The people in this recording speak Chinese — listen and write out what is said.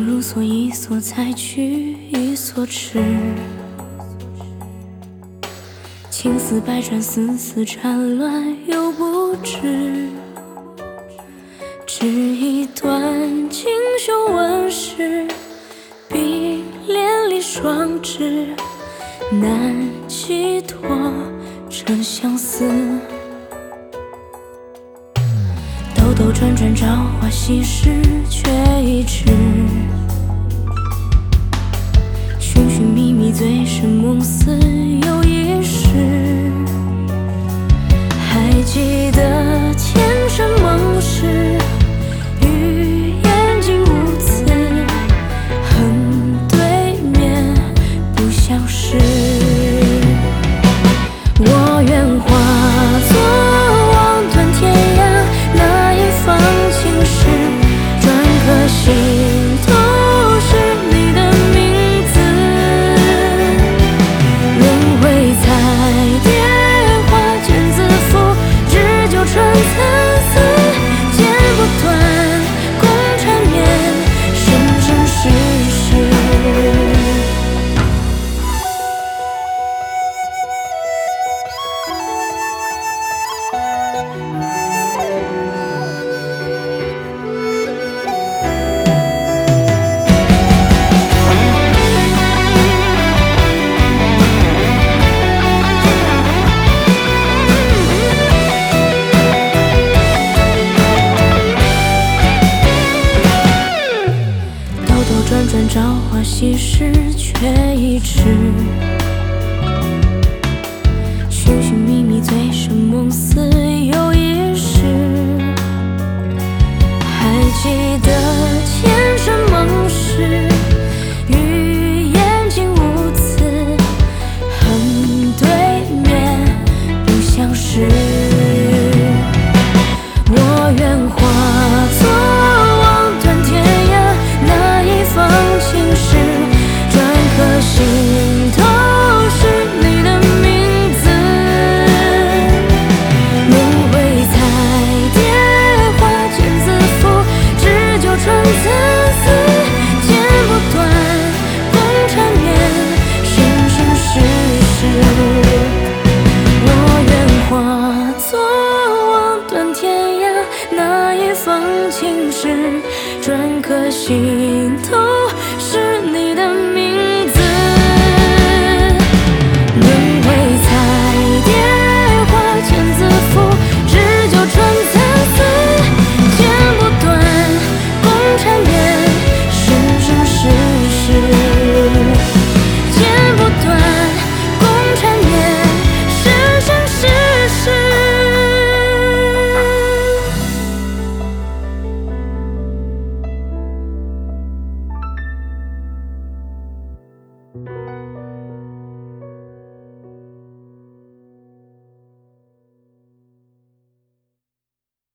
心如锁，一锁采取，一锁痴。情丝百转，丝丝缠乱又不知。只一段锦绣纹饰，碧连理双枝，难寄托这相思。兜兜转转，朝花夕拾，却已迟。寻寻觅觅，醉生梦死又一世。还记得前尘梦事，语言竟无词，恨对面不相识。我愿化作望断天涯那一方青石，篆刻心头是你的名字。轮回彩蝶花间自负，日久春参差，剪不断，共缠绵，生生世世。转转朝花夕拾，却已迟。寻寻觅觅，醉生梦死